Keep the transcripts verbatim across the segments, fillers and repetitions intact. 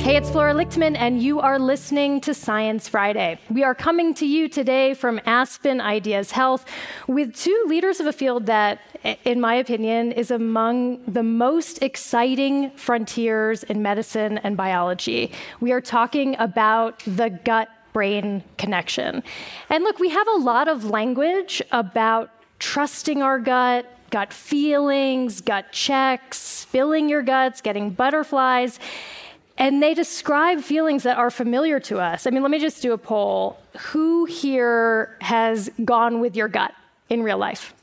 Hey, it's Flora Lichtman, and you are listening to Science Friday. We are coming to you today from Aspen Ideas Health with two leaders of a field that, in my opinion, is among the most exciting frontiers in medicine and biology. We are talking about the gut-brain connection. And look, we have a lot of language about trusting our gut, gut feelings, gut checks, spilling your guts, getting butterflies. And they describe feelings that are familiar to us. I mean, let me just do a poll. Who here has gone with your gut in real life?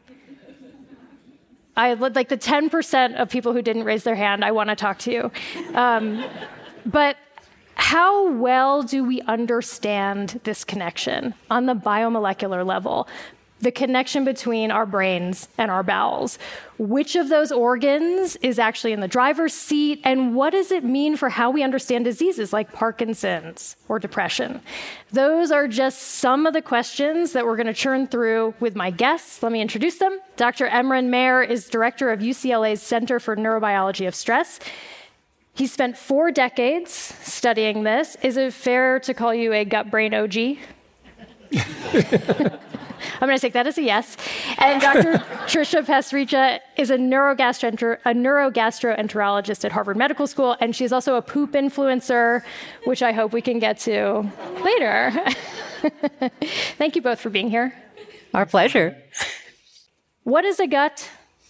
I like the ten percent of people who didn't raise their hand, I want to talk to you. Um, but how well do we understand this connection on the biomolecular level? The connection between our brains and our bowels. Which of those organs is actually in the driver's seat, and what does it mean for how we understand diseases like Parkinson's or depression? Those are just some of the questions that we're going to churn through with my guests. Let me introduce them. Doctor Emran Meir is director of U C L A's Center for Neurobiology of Stress. He spent four decades studying this. Is it fair to call you a gut-brain O G? I'm going to take that as a yes. And Doctor Trisha Pasricha is a, neurogastroenter- a neurogastroenterologist at Harvard Medical School, and she's also a poop influencer, which I hope we can get to later. Thank you both for being here. Our pleasure. What is a gut?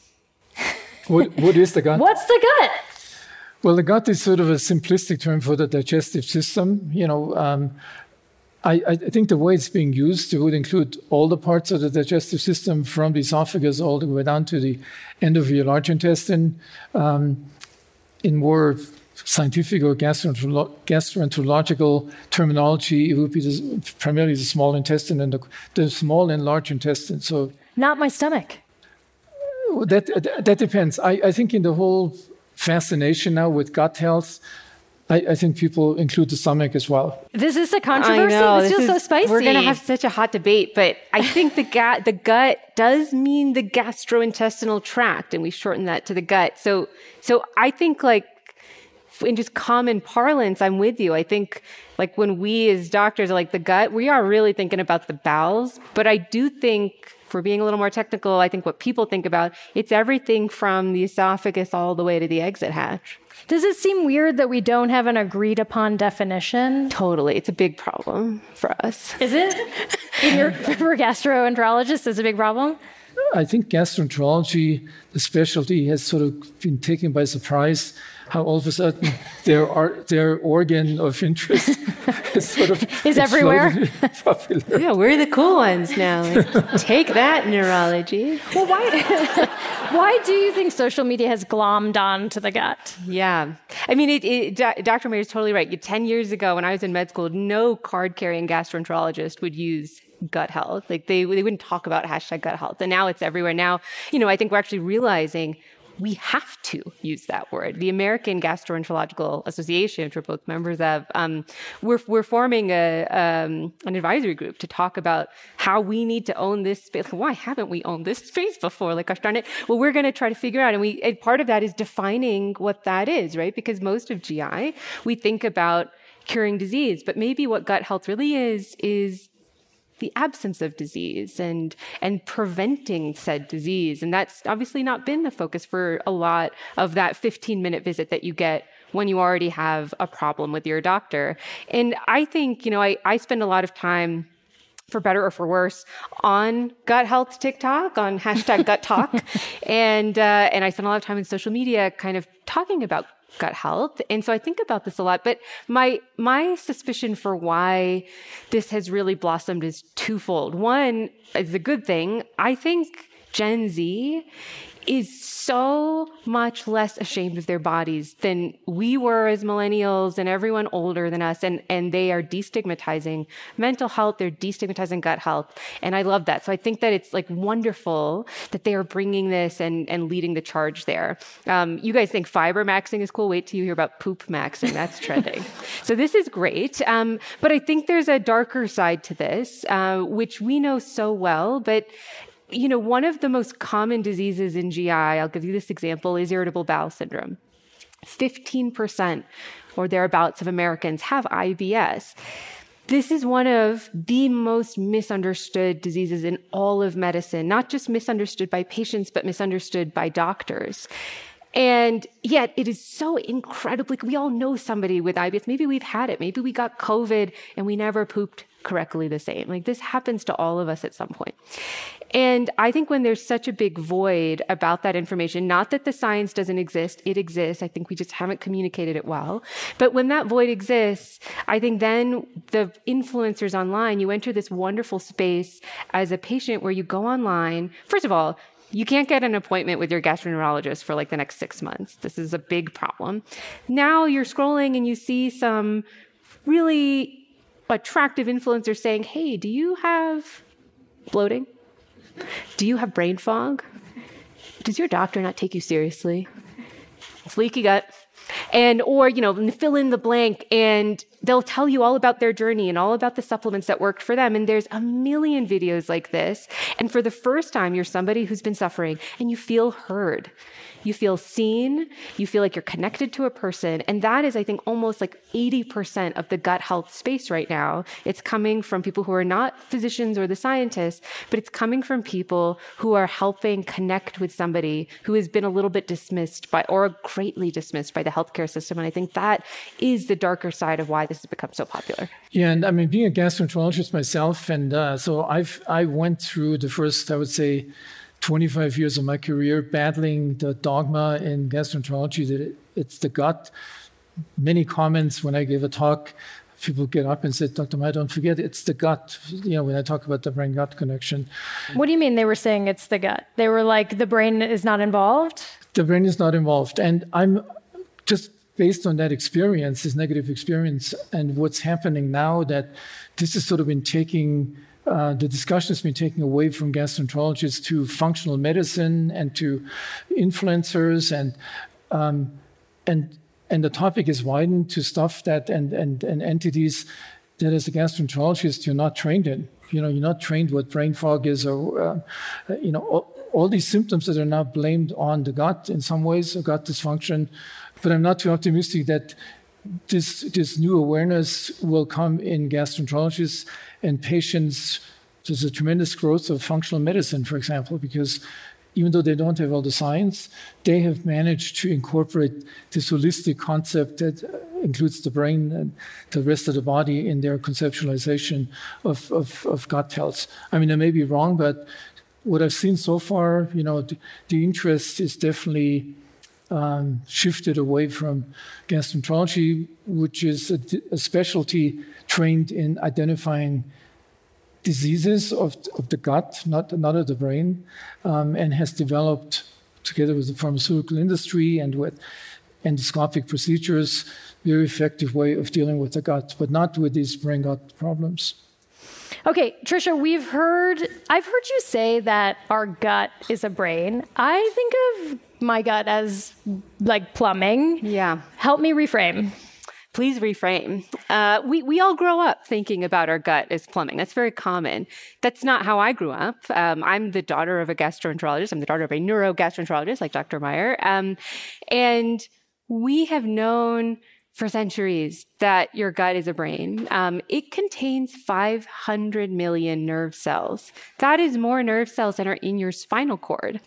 What, what is the gut? What's the gut? Well, the gut is sort of a simplistic term for the digestive system. You know, um, I, I think the way it's being used, it would include all the parts of the digestive system from the esophagus all the way down to the end of your large intestine. Um, in more scientific or gastroenterolo- gastroenterological terminology, it would be the, primarily the small intestine and the, the small and large intestine. So, not my stomach. That, that depends. I, I think in the whole fascination now with gut health, I, I think people include the stomach as well. This is a controversy. I know, this, this feels is, so spicy. We're going to have such a hot debate, but I think the, ga- the gut does mean the gastrointestinal tract, and we shorten that to the gut. So, so I think, like, in just common parlance, I'm with you. I think, like, when we as doctors are like the gut, we are really thinking about the bowels. But I do think, for being a little more technical, I think what people think about, it's everything from the esophagus all the way to the exit hatch. Does it seem weird that we don't have an agreed upon definition? Totally. It's a big problem for us. Is it? In your, for gastroenterologists, is it a big problem? I think gastroenterology, the specialty, has sort of been taken by surprise how all of a sudden their, ar- their organ of interest is sort of is everywhere. Popular. Yeah, we're the cool ones now. Like, take that, neurology. Well, why, why do you think social media has glommed on to the gut? Yeah. I mean, it, it, Doctor Meir is totally right. ten years ago, when I was in med school, no card-carrying gastroenterologist would use gut health. Like they, they wouldn't talk about hashtag gut health. And now it's everywhere. Now, you know, I think we're actually realizing we have to use that word. The American Gastroenterological Association, which we're both members of, um, we're we're forming a um, an advisory group to talk about how we need to own this space. Why haven't we owned this space before? Like, gosh darn it. Well, we're going to try to figure out, and we and part of that is defining what that is, right? Because most of G I, we think about curing disease, but maybe what gut health really is is the absence of disease and and preventing said disease. And that's obviously not been the focus for a lot of that fifteen minute visit that you get when you already have a problem with your doctor. And I think, you know, I, I spend a lot of time, for better or for worse, on gut health TikTok, on hashtag gut talk. and, uh, and I spend a lot of time in social media kind of talking about gut health. And so I think about this a lot, but my, my suspicion for why this has really blossomed is twofold. One is a good thing. I think Gen Z is so much less ashamed of their bodies than we were as millennials and everyone older than us. And, and they are destigmatizing mental health. They're destigmatizing gut health. And I love that. So I think that it's like wonderful that they are bringing this and, and leading the charge there. Um, you guys think fiber maxing is cool? Wait till you hear about poop maxing. That's trending. So this is great. Um, but I think there's a darker side to this, uh, which we know so well, but you know, one of the most common diseases in G I, I'll give you this example, is irritable bowel syndrome. fifteen percent or thereabouts of Americans have I B S. This is one of the most misunderstood diseases in all of medicine, not just misunderstood by patients, but misunderstood by doctors. And yet it is so incredibly, we all know somebody with I B S. Maybe we've had it. Maybe we got COVID and we never pooped correctly the same. Like this happens to all of us at some point. And I think when there's such a big void about that information, not that the science doesn't exist, it exists. I think we just haven't communicated it well. But when that void exists, I think then the influencers online, you enter this wonderful space as a patient where you go online. First of all, you can't get an appointment with your gastroenterologist for like the next six months. This is a big problem. Now you're scrolling and you see some really attractive influencers saying, hey, do you have bloating? Do you have brain fog? Does your doctor not take you seriously? It's leaky gut. And, or, you know, fill in the blank, and they'll tell you all about their journey and all about the supplements that worked for them. And there's a million videos like this. And for the first time, you're somebody who's been suffering and you feel heard. You feel seen. You feel like you're connected to a person. And that is, I think, almost like eighty percent of the gut health space right now. It's coming from people who are not physicians or the scientists, but it's coming from people who are helping connect with somebody who has been a little bit dismissed by, or greatly dismissed by the healthcare system. And I think that is the darker side of why this has become so popular. Yeah, and I mean, being a gastroenterologist myself, and uh, so I've I went through the first, I would say, twenty-five years of my career battling the dogma in gastroenterology that it, it's the gut. Many comments when I gave a talk, people get up and said, Doctor Meyer, don't forget, it's the gut. You know, when I talk about the brain-gut connection. What do you mean they were saying it's the gut? They were like, the brain is not involved? The brain is not involved. And I'm just based on that experience, this negative experience, and what's happening now, that this has sort of been taking Uh, the discussion has been taken away from gastroenterologists to functional medicine and to influencers, and um, and and the topic is widened to stuff that and and and entities that, as a gastroenterologist, you're not trained in. You know, you're not trained what brain fog is, or uh, you know, all, all these symptoms that are now blamed on the gut in some ways, or gut dysfunction. But I'm not too optimistic that This, this new awareness will come in gastroenterologists and patients. There's a tremendous growth of functional medicine, for example, because even though they don't have all the science, they have managed to incorporate this holistic concept that includes the brain and the rest of the body in their conceptualization of, of, of gut health. I mean, I may be wrong, but what I've seen so far, you know, the, the interest is definitely Um, shifted away from gastroenterology, which is a, a specialty trained in identifying diseases of, of the gut, not, not of the brain, um, and has developed, together with the pharmaceutical industry and with endoscopic procedures, very effective way of dealing with the gut, but not with these brain-gut problems. Okay, Trisha, we've heard, I've heard you say that our gut is a brain. I think of my gut as like plumbing. Yeah. Help me reframe. Please reframe. Uh, we, we all grow up thinking about our gut as plumbing. That's very common. That's not how I grew up. Um, I'm the daughter of a gastroenterologist. I'm the daughter of a neurogastroenterologist like Doctor Meyer. Um, and we have known for centuries that your gut is a brain. Um, it contains five hundred million nerve cells. That is more nerve cells than are in your spinal cord.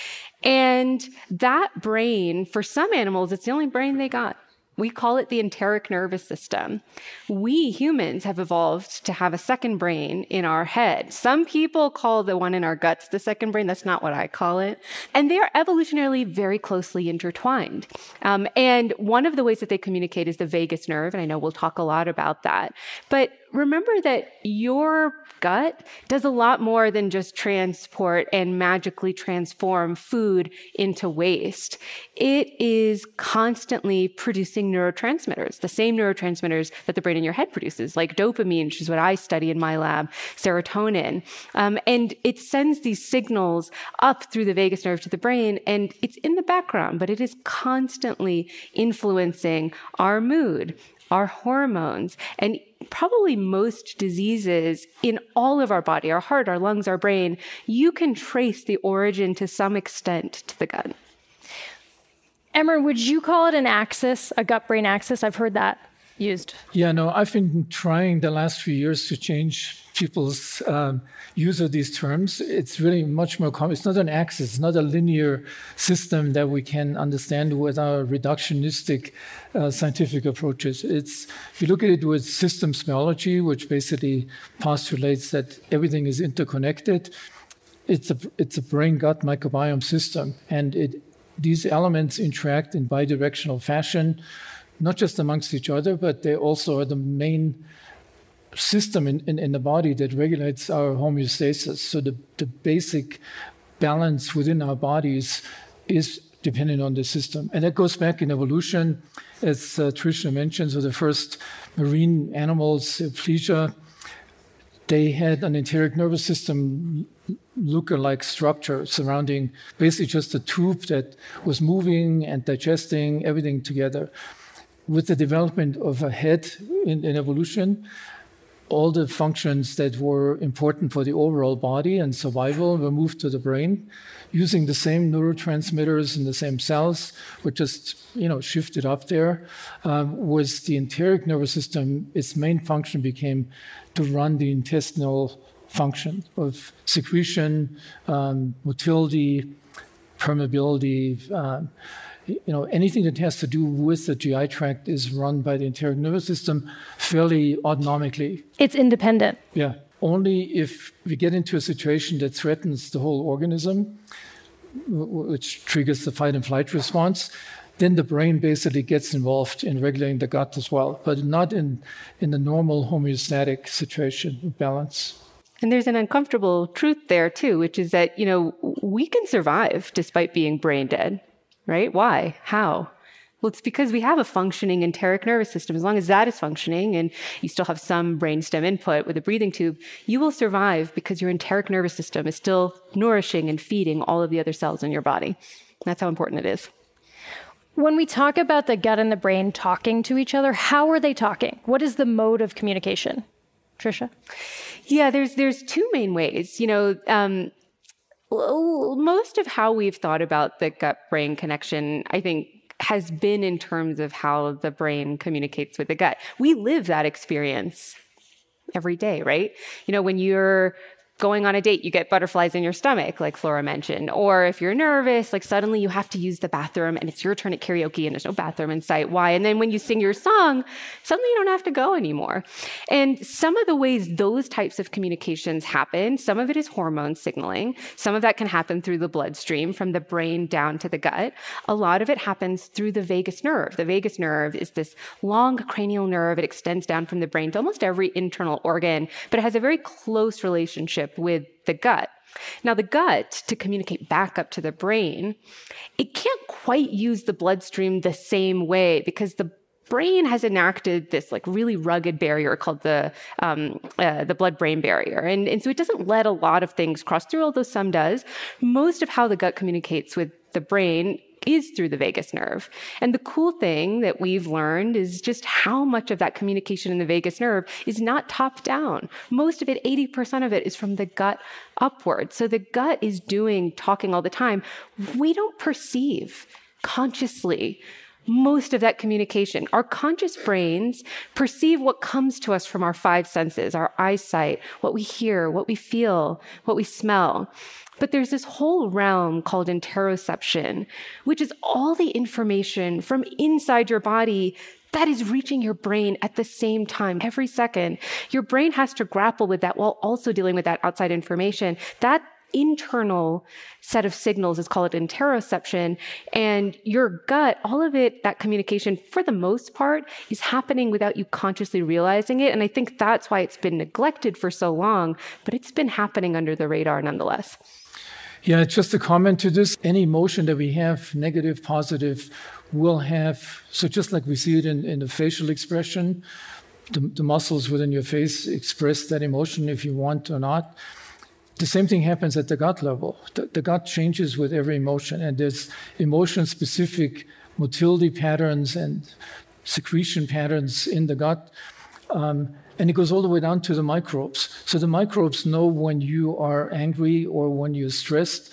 And that brain, for some animals, it's the only brain they got. We call it the enteric nervous system. We humans have evolved to have a second brain in our head. Some people call the one in our guts the second brain. That's not what I call it. And they are evolutionarily very closely intertwined. Um, and one of the ways that they communicate is the vagus nerve. And I know we'll talk a lot about that. But remember that your gut does a lot more than just transport and magically transform food into waste. It is constantly producing neurotransmitters, the same neurotransmitters that the brain in your head produces, like dopamine, which is what I study in my lab, serotonin. Um, and it sends these signals up through the vagus nerve to the brain, and it's in the background, but it is constantly influencing our mood, our hormones, and probably most diseases in all of our body, our heart, our lungs, our brain, you can trace the origin to some extent to the gut. Emmer, would you call it an axis, a gut-brain axis? I've heard that used. Yeah, no, I've been trying the last few years to change people's um, use of these terms. It's really much more common. It's not an axis, it's not a linear system that we can understand with our reductionistic uh, scientific approaches. It's, if you look at it with systems biology, which basically postulates that everything is interconnected, it's a, it's a brain-gut microbiome system, and it, these elements interact in bidirectional fashion, not just amongst each other, but they also are the main system in, in, in the body that regulates our homeostasis. So the, the basic balance within our bodies is dependent on the system. And that goes back in evolution, as uh, Trishna mentioned, so the first marine animals, Plesia, they had an enteric nervous system lookalike structure surrounding basically just a tube that was moving and digesting everything together. With the development of a head in, in evolution, all the functions that were important for the overall body and survival were moved to the brain, using the same neurotransmitters in the same cells, were just, you know, shifted up there. Um, was the enteric nervous system, its main function became to run the intestinal function of secretion, um, motility, permeability. Um, You know, anything that has to do with the G I tract is run by the enteric nervous system fairly autonomically. It's independent. Yeah. Only if we get into a situation that threatens the whole organism, which triggers the fight and flight response, then the brain basically gets involved in regulating the gut as well, but not in, in the normal homeostatic situation of balance. And there's an uncomfortable truth there, too, which is that, you know, we can survive despite being brain dead. Right? Why? How? Well, it's because we have a functioning enteric nervous system. As long as that is functioning and you still have some brainstem input with a breathing tube, you will survive because your enteric nervous system is still nourishing and feeding all of the other cells in your body. That's how important it is. When we talk about the gut and the brain talking to each other, how are they talking? What is the mode of communication? Trisha? Yeah, there's there's two main ways. You know, um, most of how we've thought about the gut-brain connection, I think, has been in terms of how the brain communicates with the gut. We live that experience every day, right? You know, when you're going on a date, you get butterflies in your stomach, like Flora mentioned. Or if you're nervous, like suddenly you have to use the bathroom and it's your turn at karaoke and there's no bathroom in sight. Why? And then when you sing your song, suddenly you don't have to go anymore. And some of the ways those types of communications happen, some of it is hormone signaling. Some of that can happen through the bloodstream from the brain down to the gut. A lot of it happens through the vagus nerve. The vagus nerve is this long cranial nerve. It extends down from the brain to almost every internal organ, but it has a very close relationship with the gut. Now, the gut, to communicate back up to the brain, it can't quite use the bloodstream the same way because the brain has enacted this like really rugged barrier called the um, uh, the blood-brain barrier. And, and so it doesn't let a lot of things cross through, although some does. Most of how the gut communicates with the brain is through the vagus nerve. And the cool thing that we've learned is just how much of that communication in the vagus nerve is not top down. Most of it, eighty percent of it, is from the gut upward. So the gut is doing talking all the time. We don't perceive consciously most of that communication. Our conscious brains perceive what comes to us from our five senses, our eyesight, what we hear, what we feel, what we smell. But there's this whole realm called interoception, which is all the information from inside your body that is reaching your brain at the same time. Every second, your brain has to grapple with that while also dealing with that outside information. That internal set of signals is called interoception. And your gut, all of it, that communication, for the most part, is happening without you consciously realizing it. And I think that's why it's been neglected for so long, but it's been happening under the radar nonetheless. Yeah, just a comment to this. Any emotion that we have, negative, positive, will have, so just like we see it in, in the facial expression, the, the muscles within your face express that emotion if you want or not. The same thing happens at the gut level. The, the gut changes with every emotion, and there's emotion-specific motility patterns and secretion patterns in the gut. Um, And it goes all the way down to the microbes. So the microbes know when you are angry or when you're stressed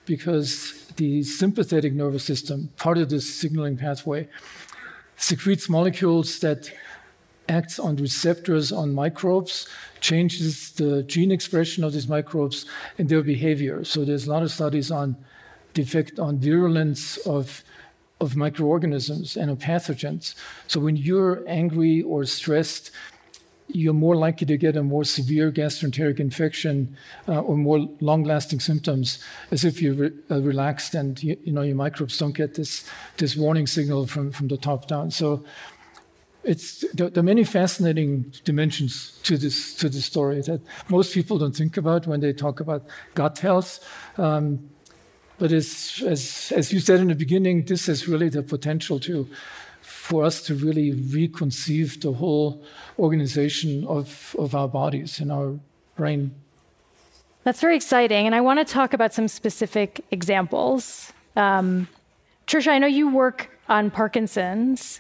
because the sympathetic nervous system, part of this signaling pathway, secretes molecules that acts on receptors on microbes, changes the gene expression of these microbes and their behavior. So there's a lot of studies on the effect on virulence of, of microorganisms and of pathogens. So when you're angry or stressed, you're more likely to get a more severe gastroenteric infection uh, or more long-lasting symptoms, as if you're re- uh, relaxed and you, you know your microbes don't get this this warning signal from, from the top down. So it's there, there are many fascinating dimensions to this to this story that most people don't think about when they talk about gut health. Um, but as, as as you said in the beginning, this has really the potential to. for us to really reconceive the whole organization of, of our bodies and our brain. That's very exciting. And I want to talk about some specific examples. Um, Trisha, I know you work on Parkinson's.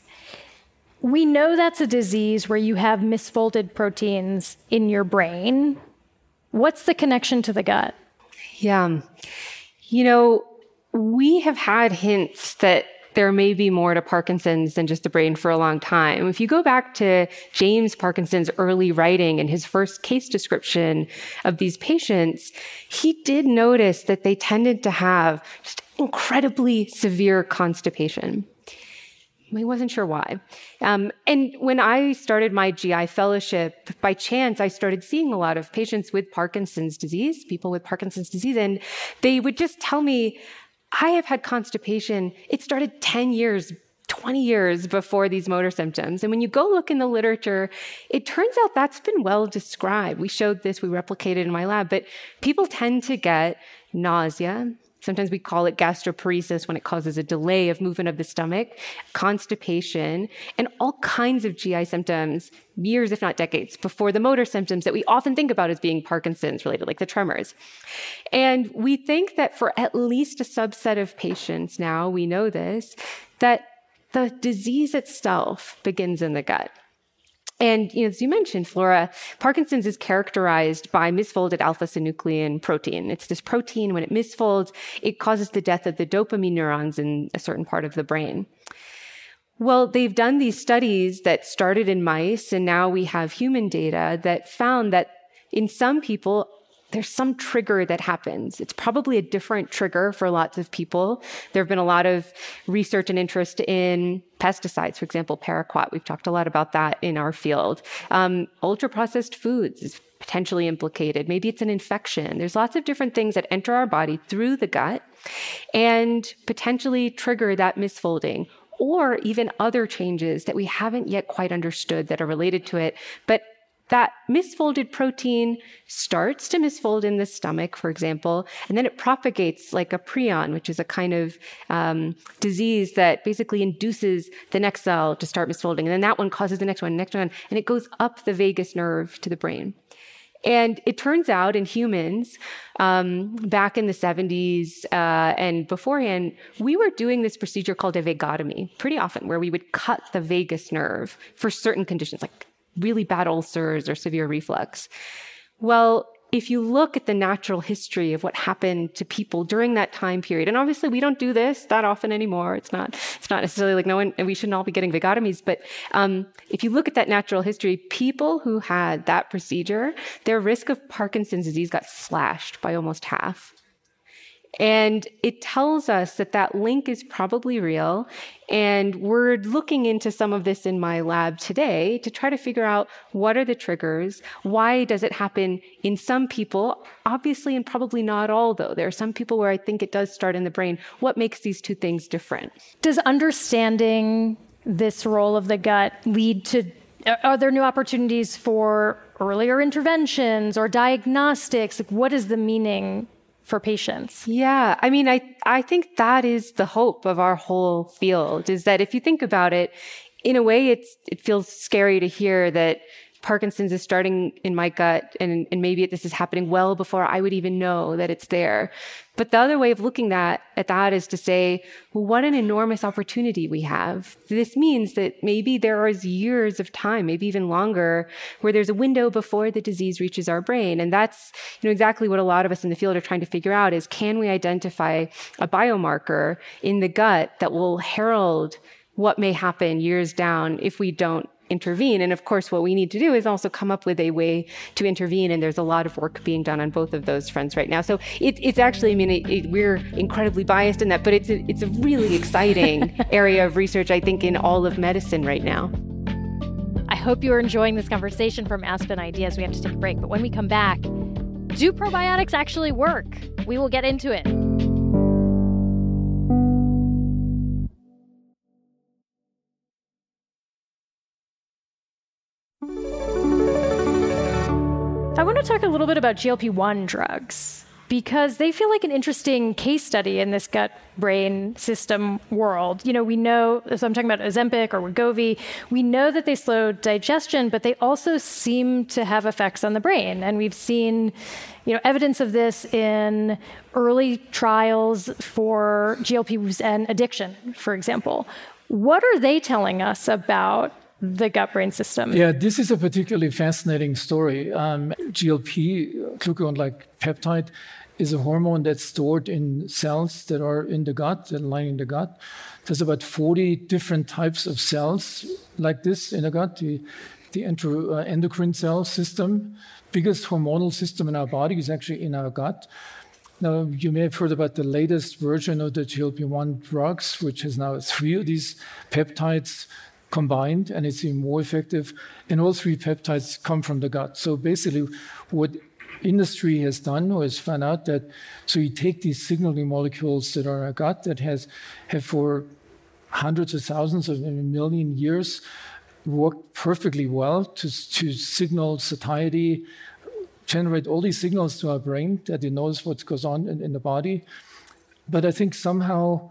We know that's a disease where you have misfolded proteins in your brain. What's the connection to the gut? Yeah. You know, we have had hints that there may be more to Parkinson's than just the brain for a long time. If you go back to James Parkinson's early writing and his first case description of these patients, he did notice that they tended to have just incredibly severe constipation. He wasn't sure why. Um, and when I started my G I fellowship, by chance, I started seeing a lot of patients with Parkinson's disease, people with Parkinson's disease, and they would just tell me, I have had constipation. It started ten years, twenty years before these motor symptoms. And when you go look in the literature, it turns out that's been well described. We showed this, we replicated in my lab, but people tend to get nausea. Sometimes we call it gastroparesis when it causes a delay of movement of the stomach, constipation, and all kinds of G I symptoms years, if not decades, before the motor symptoms that we often think about as being Parkinson's related, like the tremors. And we think that for at least a subset of patients now, we know this, that the disease itself begins in the gut. And you know, as you mentioned, Flora, Parkinson's is characterized by misfolded alpha-synuclein protein. It's this protein, when it misfolds, it causes the death of the dopamine neurons in a certain part of the brain. Well, they've done these studies that started in mice, and now we have human data that found that in some people, there's some trigger that happens. It's probably a different trigger for lots of people. There have been a lot of research and interest in pesticides, for example, paraquat. We've talked a lot about that in our field. Um, ultra-processed foods is potentially implicated. Maybe it's an infection. There's lots of different things that enter our body through the gut and potentially trigger that misfolding, or even other changes that we haven't yet quite understood that are related to it. But that misfolded protein starts to misfold in the stomach, for example, and then it propagates like a prion, which is a kind of um, disease that basically induces the next cell to start misfolding. And then that one causes the next one, next one, and it goes up the vagus nerve to the brain. And it turns out in humans, um, back in the seventies uh, and beforehand, we were doing this procedure called a vagotomy pretty often, where we would cut the vagus nerve for certain conditions, like really bad ulcers or severe reflux. Well, if you look at the natural history of what happened to people during that time period, and obviously we don't do this that often anymore. It's not, it's not necessarily like no one, and we shouldn't all be getting vagotomies. But um, if you look at that natural history, people who had that procedure, their risk of Parkinson's disease got slashed by almost half. And it tells us that that link is probably real. And we're looking into some of this in my lab today to try to figure out what are the triggers? Why does it happen in some people? Obviously, and probably not all, though. There are some people where I think it does start in the brain. What makes these two things different? Does understanding this role of the gut lead to, are there new opportunities for earlier interventions or diagnostics? Like, what is the meaning for patients? Yeah, I mean, I, I think that is the hope of our whole field, is that if you think about it, in a way, it's, it feels scary to hear that Parkinson's is starting in my gut, and, and maybe this is happening well before I would even know that it's there. But the other way of looking at, at that is to say, well, what an enormous opportunity we have. This means that maybe there is years of time, maybe even longer, where there's a window before the disease reaches our brain. And that's, you know, exactly what a lot of us in the field are trying to figure out is, can we identify a biomarker in the gut that will herald what may happen years down if we don't intervene? And of course, what we need to do is also come up with a way to intervene. And there's a lot of work being done on both of those fronts right now. So it, it's actually, I mean, it, it, we're incredibly biased in that, but it's a, it's a really exciting area of research, I think, in all of medicine right now. I hope you are enjoying this conversation from Aspen Ideas. We have to take a break. But when we come back, do probiotics actually work? We will get into it. I want to talk a little bit about G L P one drugs, because they feel like an interesting case study in this gut-brain system world. You know, we know, so I'm talking about Ozempic or Wegovy, we know that they slow digestion, but they also seem to have effects on the brain. And we've seen, you know, evidence of this in early trials for G L Ps and addiction, for example. What are they telling us about the gut-brain system? Yeah, this is a particularly fascinating story. Um, G L P, glucagon-like peptide, is a hormone that's stored in cells that are in the gut, that lie in the gut. There's about forty different types of cells like this in the gut, the, the entro, uh, endocrine cell system. Biggest hormonal system in our body is actually in our gut. Now, you may have heard about the latest version of the G L P one drugs, which has now three of these peptides combined, and it's even more effective. And all three peptides come from the gut. So basically, what industry has done or has found out that, so you take these signaling molecules that are in our gut that has have for hundreds of thousands of a million years worked perfectly well to, to signal satiety, generate all these signals to our brain that it knows what goes on in, in the body. But I think somehow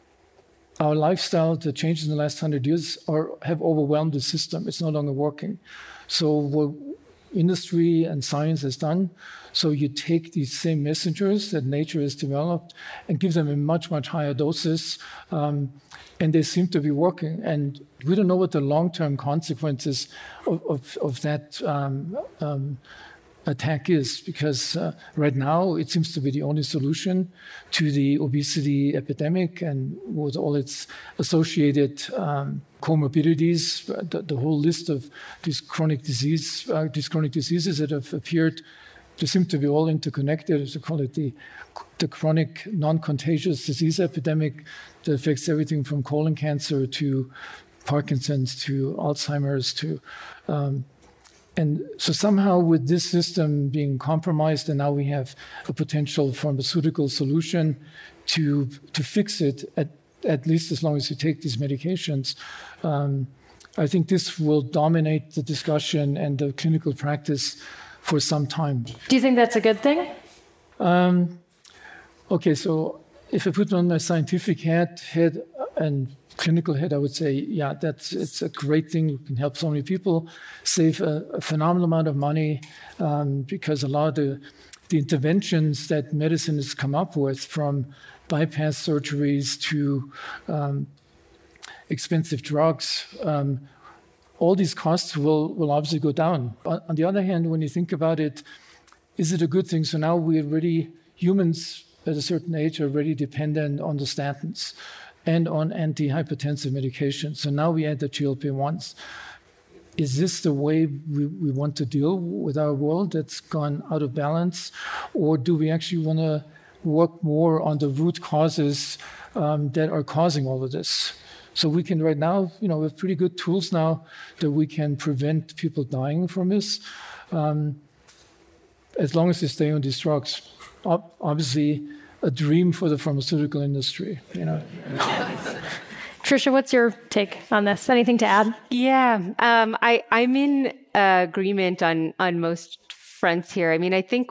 our lifestyle, the changes in the last hundred years, are, have overwhelmed the system. It's no longer working. So what industry and science has done, so you take these same messengers that nature has developed and give them in much, much higher doses, um, and they seem to be working. And we don't know what the long-term consequences of, of, of that um, um, attack is, because uh, right now it seems to be the only solution to the obesity epidemic and with all its associated um, comorbidities, the, the whole list of these chronic disease, uh, these chronic diseases that have appeared. They seem to be all interconnected. As we call it, the, the chronic non-contagious disease epidemic that affects everything from colon cancer to Parkinson's to Alzheimer's to um, And so somehow with this system being compromised, and now we have a potential pharmaceutical solution to to fix it, at, at least as long as you take these medications, um, I think this will dominate the discussion and the clinical practice for some time. Do you think that's a good thing? Um, okay, so if I put on my scientific hat, head and clinical head, I would say, yeah, that's it's a great thing. You can help so many people, save a, a phenomenal amount of money, um, because a lot of the, the interventions that medicine has come up with, from bypass surgeries to um, expensive drugs, um, all these costs will, will obviously go down. On, on the other hand, when you think about it, is it a good thing? So now we're already, humans at a certain age are already dependent on the statins and on antihypertensive medications. So now we add the G L P ones. Is this the way we, we want to deal with our world that's gone out of balance? Or do we actually want to work more on the root causes um, that are causing all of this? So we can right now, you know, we have pretty good tools now that we can prevent people dying from this, um, as long as they stay on these drugs. Ob- obviously, a dream for the pharmaceutical industry, you know. Tricia, what's your take on this? Anything to add? Yeah, um, I, I'm in uh, agreement on on most fronts here. I mean, I think what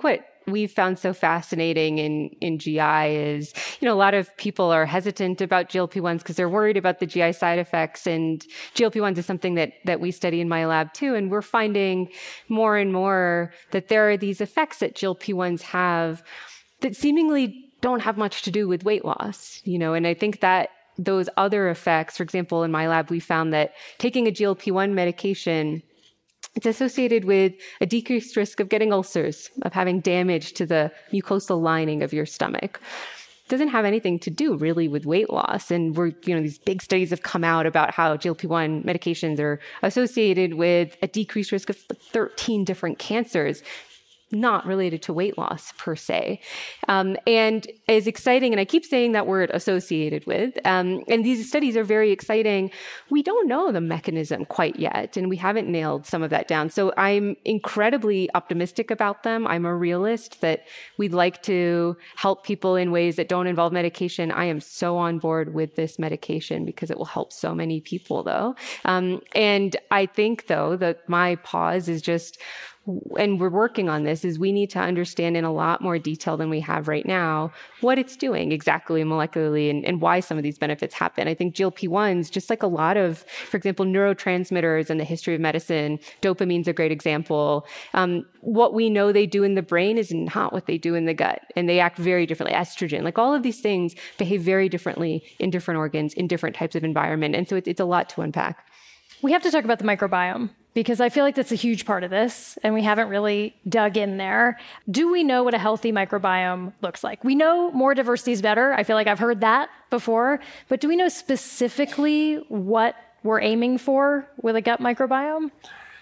we've found so fascinating in, in G I is, you know, a lot of people are hesitant about G L P ones because they're worried about the G I side effects. And G L P ones is something that, that we study in my lab too. And we're finding more and more that there are these effects that G L P ones have that seemingly don't have much to do with weight loss, you know, and I think that those other effects, for example, in my lab, we found that taking a G L P one medication, it's associated with a decreased risk of getting ulcers, of having damage to the mucosal lining of your stomach. It doesn't have anything to do really with weight loss. And we're, you know, these big studies have come out about how G L P one medications are associated with a decreased risk of thirteen different cancers, not related to weight loss per se. Um, and is exciting, and I keep saying that word associated with, um, and these studies are very exciting. We don't know the mechanism quite yet, and we haven't nailed some of that down. So I'm incredibly optimistic about them. I'm a realist that we'd like to help people in ways that don't involve medication. I am so on board with this medication because it will help so many people, though. Um, and I think, though, that my pause is just, and we're working on this, is we need to understand in a lot more detail than we have right now what it's doing exactly molecularly and, and why some of these benefits happen. I think G L P ones, just like a lot of, for example, neurotransmitters in the history of medicine, dopamine's a great example. Um, what we know they do in the brain is not what they do in the gut, and they act very differently. Estrogen, like all of these things behave very differently in different organs, in different types of environment. And so it's, it's a lot to unpack. We have to talk about the microbiome, because I feel like that's a huge part of this, and we haven't really dug in there. Do we know what a healthy microbiome looks like? We know more diversity is better. I feel like I've heard that before. But do we know specifically what we're aiming for with a gut microbiome?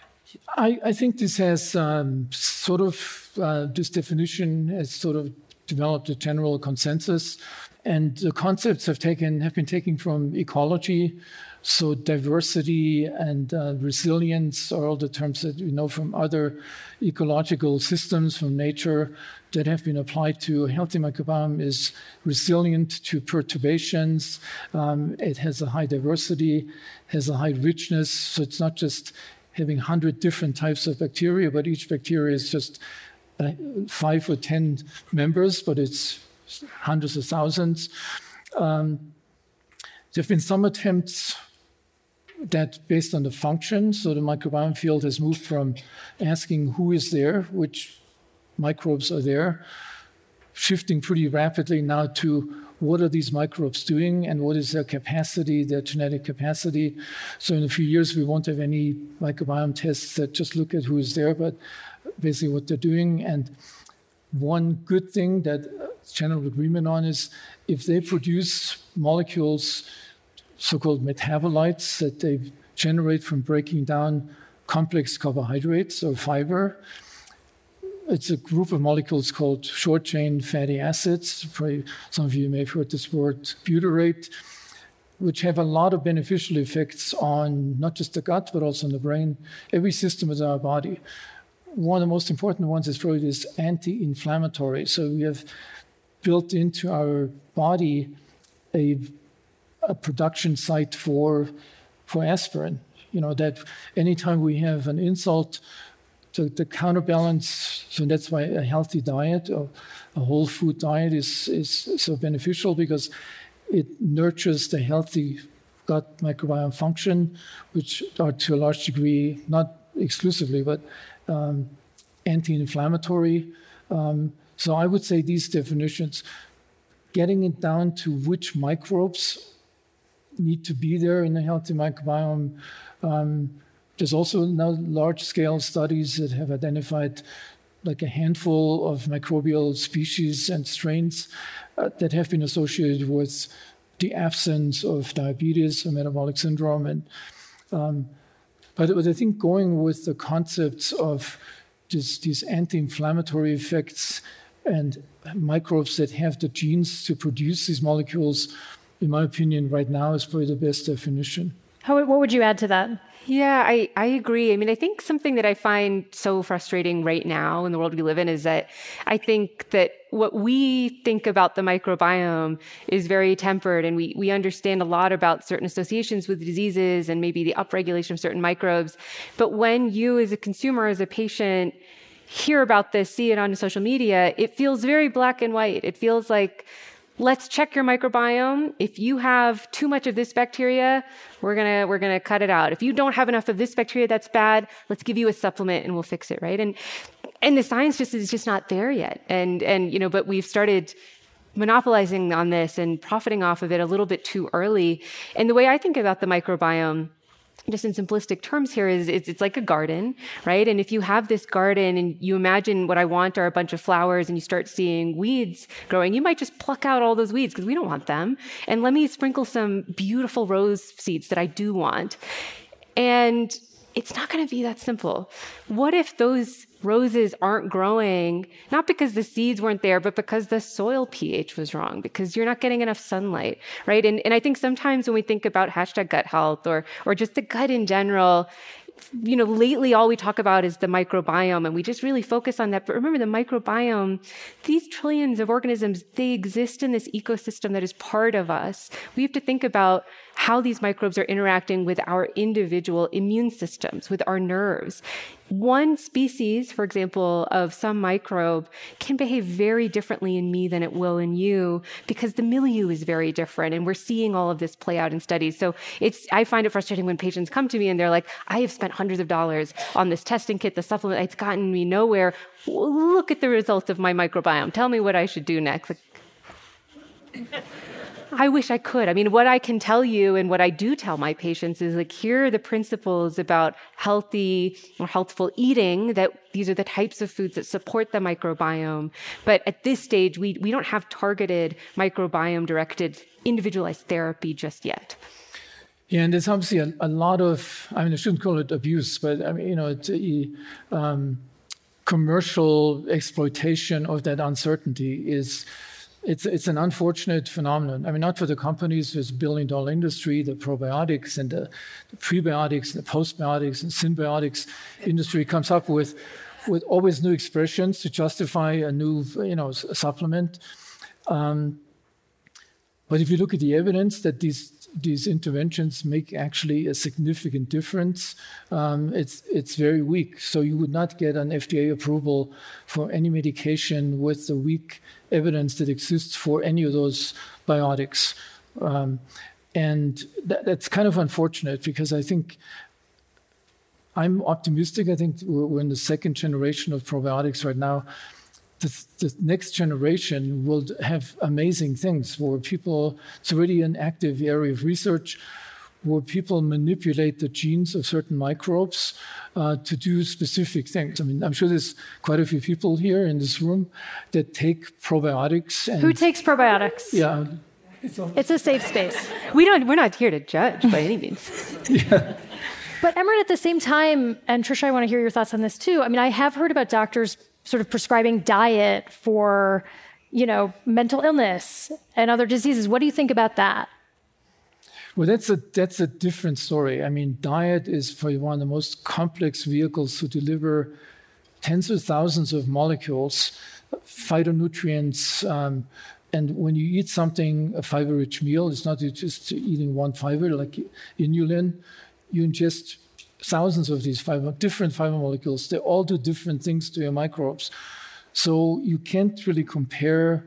I, I think this has um, sort of, uh, this definition has sort of developed a general consensus. And the concepts have taken have been taken from ecology. So diversity and uh, resilience are all the terms that we know from other ecological systems from nature that have been applied to a healthy microbiome. Is resilient to perturbations. Um, it has a high diversity, has a high richness. So it's not just having one hundred different types of bacteria, but each bacteria is just uh, five or ten members, but it's hundreds of thousands. Um, there have been some attempts that based on the function, so the microbiome field has moved from asking who is there, which microbes are there, shifting pretty rapidly now to what are these microbes doing and what is their capacity, their genetic capacity. So in a few years, we won't have any microbiome tests that just look at who is there, but basically what they're doing. And one good thing that general agreement on is if they produce molecules, so-called metabolites that they generate from breaking down complex carbohydrates or fiber. It's a group of molecules called short-chain fatty acids. Probably some of you may have heard this word, butyrate, which have a lot of beneficial effects on not just the gut, but also on the brain, every system of our body. One of the most important ones is probably this anti-inflammatory. So we have built into our body a a production site for for aspirin. You know, that anytime we have an insult, to the counterbalance, so that's why a healthy diet or a whole food diet is, is so beneficial, because it nurtures the healthy gut microbiome function, which are to a large degree, not exclusively, but um, anti-inflammatory. Um, so I would say these definitions, getting it down to which microbes need to be there in a healthy microbiome. Um, there's also now large-scale studies that have identified like a handful of microbial species and strains uh, that have been associated with the absence of diabetes or metabolic syndrome. And um, but, but I think going with the concepts of this, these anti-inflammatory effects and microbes that have the genes to produce these molecules, in my opinion, right now is probably the best definition. How, what would you add to that? Yeah, I, I agree. I mean, I think something that I find so frustrating right now in the world we live in is that I think that what we think about the microbiome is very tempered, and we, we understand a lot about certain associations with diseases and maybe the upregulation of certain microbes. But when you as a consumer, as a patient, hear about this, see it on social media, it feels very black and white. It feels like, let's check your microbiome. If you have too much of this bacteria, we're gonna we're gonna cut it out. If you don't have enough of this bacteria, that's bad. Let's give you a supplement and we'll fix it, right? And and the science just is just not there yet. And and you know, but we've started monopolizing on this and profiting off of it a little bit too early. And the way I think about the microbiome, just in simplistic terms here, is it's, it's like a garden, right? And if you have this garden and you imagine what I want are a bunch of flowers and you start seeing weeds growing, you might just pluck out all those weeds because we don't want them. And let me sprinkle some beautiful rose seeds that I do want. And it's not going to be that simple. What if those roses aren't growing, not because the seeds weren't there, but because the soil pH was wrong, because you're not getting enough sunlight, right? And, and I think sometimes when we think about hashtag gut health or, or just the gut in general, you know, lately all we talk about is the microbiome and we just really focus on that. But remember, the microbiome, these trillions of organisms, they exist in this ecosystem that is part of us. We have to think about how these microbes are interacting with our individual immune systems, with our nerves. One species, for example, of some microbe can behave very differently in me than it will in you because the milieu is very different. And we're seeing all of this play out in studies. So it's, I find it frustrating when patients come to me and they're like, I have spent hundreds of dollars on this testing kit, the supplement, it's gotten me nowhere. Look at the results of my microbiome. Tell me what I should do next. Like, I wish I could. I mean, what I can tell you and what I do tell my patients is like, here are the principles about healthy or healthful eating, that these are the types of foods that support the microbiome. But at this stage, we, we don't have targeted microbiome-directed individualized therapy just yet. Yeah, and there's obviously a, a lot of, I mean, I shouldn't call it abuse, but I mean, you know, it's a, um, commercial exploitation of that uncertainty is It's it's an unfortunate phenomenon. I mean, not for the companies, there's a billion dollar industry, the probiotics and the, the prebiotics and the postbiotics and symbiotics industry comes up with with always new expressions to justify a new, you know, supplement. Um, but if you look at the evidence that these these interventions make actually a significant difference, um, it's it's very weak. So you would not get an F D A approval for any medication with the weak evidence that exists for any of those biotics. Um, and that, that's kind of unfortunate because I think I'm optimistic. I think we're, we're in the second generation of probiotics right now. The, the next generation will have amazing things where people, it's already an active area of research, where people manipulate the genes of certain microbes uh, to do specific things. I mean, I'm sure there's quite a few people here in this room that take probiotics. And, who takes probiotics? Yeah. It's, it's a safe space. We don't, we're not here to judge by any means. Yeah. But Emran, at the same time, and Trisha, I want to hear your thoughts on this too. I mean, I have heard about doctors sort of prescribing diet for, you know, mental illness and other diseases. What do you think about that? Well, that's a that's a different story. I mean, diet is probably one of the most complex vehicles to deliver tens of thousands of molecules, phytonutrients, um, and when you eat something, a fiber-rich meal, it's not just eating one fiber like inulin. You ingest thousands of these fiber, different fiber molecules. They all do different things to your microbes. So you can't really compare.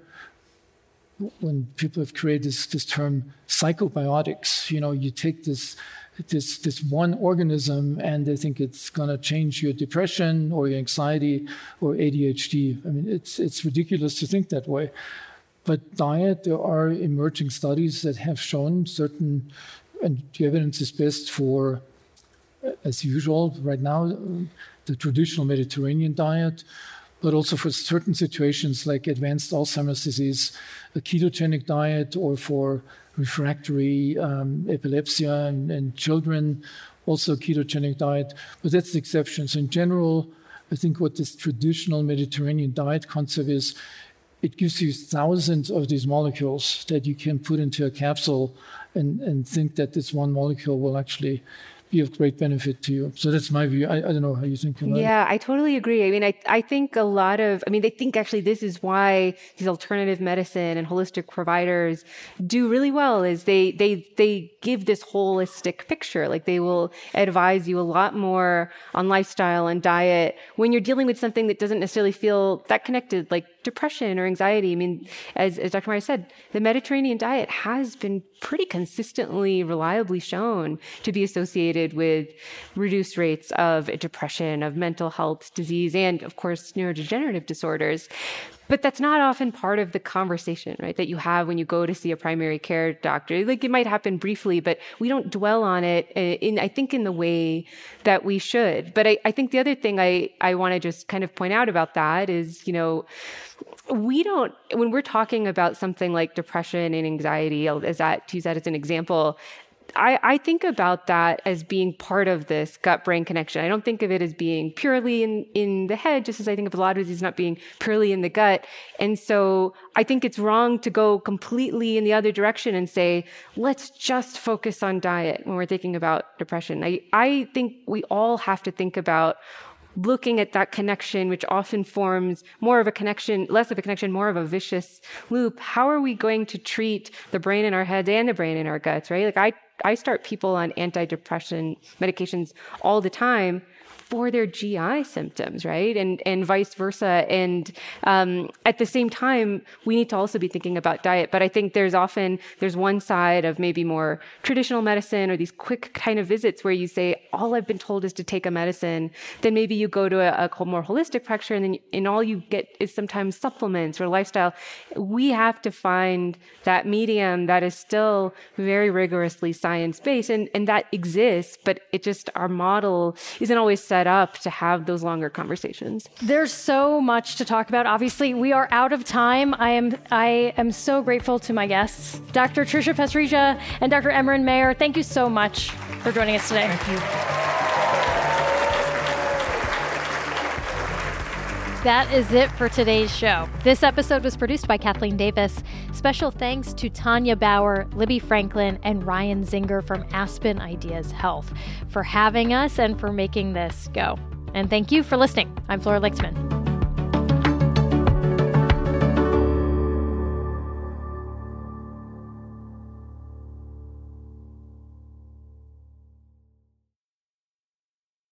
When people have created this, this term psychobiotics, you know, you take this, this, this one organism and they think it's going to change your depression or your anxiety or A D H D. I mean, it's, it's ridiculous to think that way. But diet, there are emerging studies that have shown certain, and the evidence is best for, as usual, right now, the traditional Mediterranean diet, but also for certain situations like advanced Alzheimer's disease, a ketogenic diet, or for refractory um, epilepsy and, and children, also a ketogenic diet. But that's the exception. So in general, I think what this traditional Mediterranean diet concept is, it gives you thousands of these molecules that you can put into a capsule and, and think that this one molecule will actually be of great benefit to you. So that's my view. I, I don't know how you think about it. Yeah, I totally agree. I mean, I, I think a lot of, I mean, they think actually this is why these alternative medicine and holistic providers do really well is they, they, they give this holistic picture. Like they will advise you a lot more on lifestyle and diet when you're dealing with something that doesn't necessarily feel that connected, like depression or anxiety. I mean, as, as Doctor Meyer said, the Mediterranean diet has been pretty consistently, reliably shown to be associated with reduced rates of depression, of mental health disease, and of course, neurodegenerative disorders. But that's not often part of the conversation, right, that you have when you go to see a primary care doctor. Like it might happen briefly, but we don't dwell on it in, I think, in the way that we should. But I, I think the other thing I, I want to just kind of point out about that is, you know, we don't, when we're talking about something like depression and anxiety, as that, to use that as an example, I, I think about that as being part of this gut-brain connection. I don't think of it as being purely in, in the head, just as I think of a lot of diseases not being purely in the gut. And so I think it's wrong to go completely in the other direction and say, let's just focus on diet when we're thinking about depression. I, I think we all have to think about looking at that connection, which often forms more of a connection, less of a connection, more of a vicious loop. How are we going to treat the brain in our heads and the brain in our guts, right? Like I, I start people on antidepressant medications all the time for their G I symptoms, right? And and vice versa. And um, at the same time, we need to also be thinking about diet. But I think there's often, there's one side of maybe more traditional medicine or these quick kind of visits where you say, all I've been told is to take a medicine. Then maybe you go to a, a more holistic practitioner and then you, and all you get is sometimes supplements or lifestyle. We have to find that medium that is still very rigorously science-based, and, and that exists, but it just, our model isn't always set up to have those longer conversations. There's so much to talk about. Obviously, we are out of time. I am I am so grateful to my guests, Doctor Tricia Pasricha and Doctor Emran Meyer. Thank you so much for joining us today. Thank you. That is it for today's show. This episode was produced by Kathleen Davis. Special thanks to Tanya Bauer, Libby Franklin, and Ryan Zinger from Aspen Ideas Health for having us and for making this go. And thank you for listening. I'm Flora Lixman.